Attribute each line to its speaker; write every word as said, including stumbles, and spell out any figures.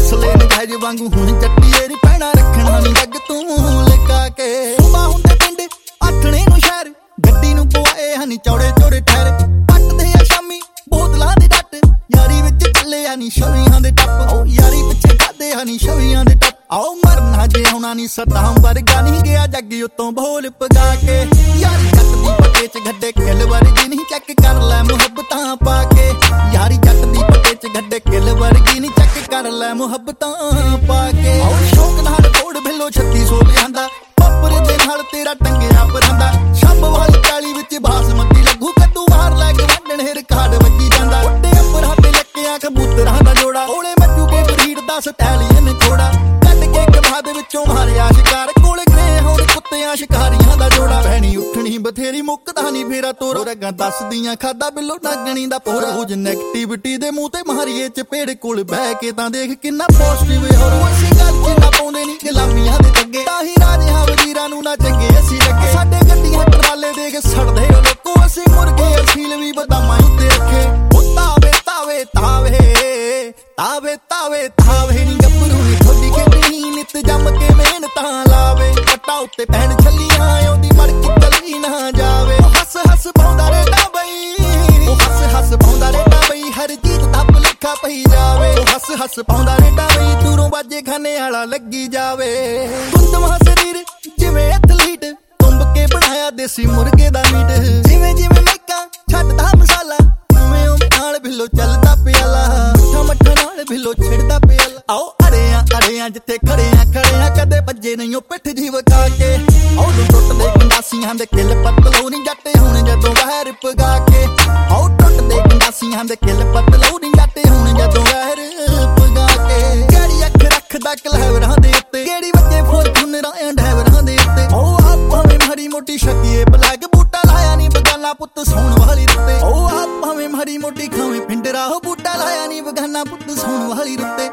Speaker 1: ਹੌਸਲੇ ਨਜਾਇਜ਼ ਵਾਂਗੂ ਹੁਣ ਜੱਟੀਏ ਨੀ ਪੈਣਾ ਰੱਖਣਾ ਨੀ ਜੱਗ ਤੂੰ ਲਗਾ ਕੇ ਸੁਬਾ ਹੁੰਦੇ ਪਿੰਡ ਆਥਣੇ ਨੂੰ ਸ਼ਹਿਰ ਗੱਡੀ ਨੂੰ ਪਵਾਏ ਹਨੀ ਚੌੜੇ ਚੌੜੇ ਠਹਿਰ ਪੱਟਦੇ ਆ ਸ਼ਾਮੀ ਬੋਤਲਾਂ ਦੇ ਡੱਟ ਯਾਰੀ ਵਿੱਚ ਚੱਲੇ ਆ ਨੀ ਛਵੀਆਂ ਦੇ ਟੱਪ ਓ ਯਾਰੀ ਪਿੱਛੇ ਖਾਦੇ ਹਨੀ ਛਵੀਆਂ ਦੇ ਟੱਪ ਆਓ ਮਰਨਾ ਜੇ ਆਉਣਾ ਨੀ ਸਦਾ ਵਰਗਾ ਨਹੀਂ ਗਿਆ ਜੱਗ ਉਤੋਂ ਬੋਲ ਪਗਾ ਕੇ ਯਾਰੀ ਜੱਟ ਦੀ ਪੱਟੇ ਚ ਗੱਡੇ ਕਿਲ ਵਰਗੀ ਨਹੀਂ ਚੈੱਕ ਕਰ ਲੈ ਮੁਹੱਬਤਾਂ ਪਾ ਕੇ ਯਾਰੀ ਜੱਟ ਦੀ ਪੱਟੇ ਚ ਗੱਡੇ ਕਿਲ ਵਰਗੀ ਨਹੀਂ ਚੈੱਕ ਕਰ ਲੈ ਮੁਹੱਬਤਾਂ ਪਾ ਕੇ ਆਓ ਸ਼ੌਕ ਨਾਲ ਕੋੜ ਬਿੱਲੋ ਛੱਤੀ ਸੌ ਲਿਆਂਦਾ ਪਾਪਰ ਦੇ ਨਾਲ ਤੇਰਾ ਟੰਗਿਆ ਪਰਾਂਦਾ ਸ਼ੰਭ ਵਾਲੀ ਕਾਲੀ ਵਿੱਚ ਬਾਸਮਤੀ ਲੱਗੂ ਕੱਦੂ ਮਾਰ ਲੈ ਕੇ ਵੰਡਣ ਰਿਕਾਰਡ ਵੱਜੀ ਜਾਂਦਾ ਉੱਡੇ ਅੰਬਰਾਂ ਤੇ ਲੱਕਿਆ ਕਬੂਤਰਾਂ ਦਾ ਜੋੜਾ ਓਲੇ ਮੱਜੂ ਕੇ ਬਰੀਡ ਦਾ ਸਟੈਲੀਅਨ ਥੋੜਾ ਕੱਢ ਕੇ ਕਮਾ ਦੇ ਵਿੱਚੋਂ ਮਾਰਿਆ ਸ਼ਿਕਾਰ ਕੋਲ ਗਰੇ ਹੁਣ ਕੁੱਤਿਆਂ ਸ਼ਿਕਾਰੀਆਂ ਦਾ ਜੋੜਾ ਬਹਿਣੀ ਉੱਠਣੀ ਬਥੇਰੀ ਮੁੱਕਦਾ ਨਹੀਂ ਫੇਰਾ ਤੋਰ ਰਗਾਂ ਦੱਸਦੀਆਂ ਖਾਦਾ ਬਿੱਲੋ ਨਾਗਣੀ ਦਾ ਪੋਰ ਰੋਜ਼ ਨੈਗੇਟਿਵਿਟੀ ਦੇ ਮੂੰਹ ਤੇ ਮਾਰੀਏ ਚਪੇੜ ਕੋਲ ਬਹਿ ਕੇ ਤਾਂ ਦੇਖ ਕਿੰਨਾ ਪੋਜ਼ਿਟਿਵ ਹੋਰ ਅਸੀਂ ਗੱਲ ਚ ਨਾ ਪਾਉਂਦੇ ਨਹੀਂ ਗੁਲਾਮੀਆਂ ਦੇ ਟੱਗੇ ਤਾਂ ਹੀ ਰਾਜਿਆਂ ਵਜ਼ੀਰਾਂ ਨੂੰ ਨਾ ਚੰਗੇ ਅਸੀਂ ਲੱਗੇ ਸਾਡੇ ਗੱਡੀਆਂ ਟਰਾਲੇ ਦੇਖ ਸੜਦੇ ਹੋ ਲੋਕੋ ਅਸੀਂ ਮੁਰਗੇ ਅਸੀਲ ਵੀ ਬਦਾਮਾਂ ਉੱਤੇ ਰੱਖੇ ਉਹ ਤਾਵੇ ਤਾਵੇ ਤਾਵੇ ਤਾਵੇ ਤਾਵੇ ਤਾਵੇ ਨੀ ਗੱਭਰੂ ਨੀ ਥੋੜੀ ਖੇਡਣੀ ਨਿੱਤ ਜੰਮ ਕੇ ਮਿਹਨਤਾਂ ਲਾਵੇ ਕੱਟਾ ਉੱਤੇ ਪੈਣ ਛੱਲੀਆਂ ਆਉਂਦੀ ਮੜ ਕੇ ਚਲੀ ਨਾ ਜਾਵੇ ਹੱਸ ਹੱਸ ਪਾਉਂਦਾ ਰਹਿੰਦਾ ਬਈ ਉਹ ਹੱਸ ਹੱਸ ਪਾਉਂਦਾ ਰਹਿੰਦਾ ਬਈ ਹਰ ਚੀਜ਼ ਦਾ ਭੁਲੇਖਾ ਪਈ ਜਾਵੇ ਉਹ ਹੱਸ ਹੱਸ ਪਾਉਂਦਾ ਰਹਿੰਦਾ ਬਈ ਦੂਰੋਂ ਬਾਜੇ ਖਾਨੇ ਵਾਲਾ ਲੱਗੀ ਜਾਵੇ ਕੁੰਦਮਾ ਸਰੀਰ ਜਿਵੇਂ ਐਥਲੀਟ ਤੁੰਬ ਕੇ ਬਣਾਇਆ ਦੇਸੀ ਮੁਰਗੇ ਦਾ ਮੀਟ ਜਿਵੇਂ ਜਿਵੇਂ ਮੈਕਾਂ ਛੱਡਦਾ ਮਸਾਲਾ ਉਵੇਂ ਉਵੇਂ ਨਾਲ ਬਿੱਲੋ ਚੱਲਦਾ ਪਿਆਲਾ ਮੱਠਾ ਮੱਠਾ ਨਾਲ ਬਿੱਲੋ ਛਿੜਦਾ ਪਿਆਲਾ ਆਓ ਅੜਿਆਂ ਅੜਿਆਂ ਜਿੱਥੇ ਖੜਿਆਂ ਖੜਿਆਂ ਕਦੇ ਭੱਜੇ ਨਹੀਂ ਉਹ ਪਿੱਠ ਜੀ ਵਕਾ ਕੇ ਆਓ ਟੁੱਟਦੇ ਗੰਡਾਸੀਆਂ ਦੇ ਕਿੱਲ ਪਤਲੋ ਨੀ ਜੱਟੇ ਹੁਣ ਜਦੋਂ ਵਹਿਰ ਪਗਾ ਕੇ ਆਓ ਟੁੱਟਦੇ ਗੰਡਾਸੀਆਂ ਦੇ ਕਿੱਲ ਪਤਲੋ ਨੀ ਜੱਟੇ ਹੁਣ ਜਦੋਂ ਵਹਿਰ ਪਗਾ ਕੇ ਕਿਹੜੀ ਅੱਖ ਰੱਖਦਾ ਕਲਹਿਵਰਾਂ ਦੇ ਉੱਤੇ ਕਿਹੜੀ ਵੱਜੇ ਫੋਰਚੂਨਰਾਂ ਆਂ ਡਰਾਈਵਰਾਂ ਦੇ ਉੱਤੇ ਓ ਆਪਾਂ ਵੀ ਮਾੜੀ ਮੋਟੀ ਸ਼ਕੀਏ ਬਲੈਕ ਬੂਟਾ ਲਾਇਆ ਨੀ ਬਗਾਨਾ ਪੁੱਤ ਸੌਣ ਵਾਲੀ ਰੁੱਤੇ ਓ ਆਪਾਂ ਵੀ ਮਾੜੀ ਮੋਟੀ ਖਾਵੇਂ ਪਿੰਡਰਾ ਹੋ ਬੂਟਾ ਲਾਇਆ ਨੀ ਬਗਾਨਾ ਪੁੱਤ ਸੌਣ ਵਾਲੀ ਰੁੱਤੇ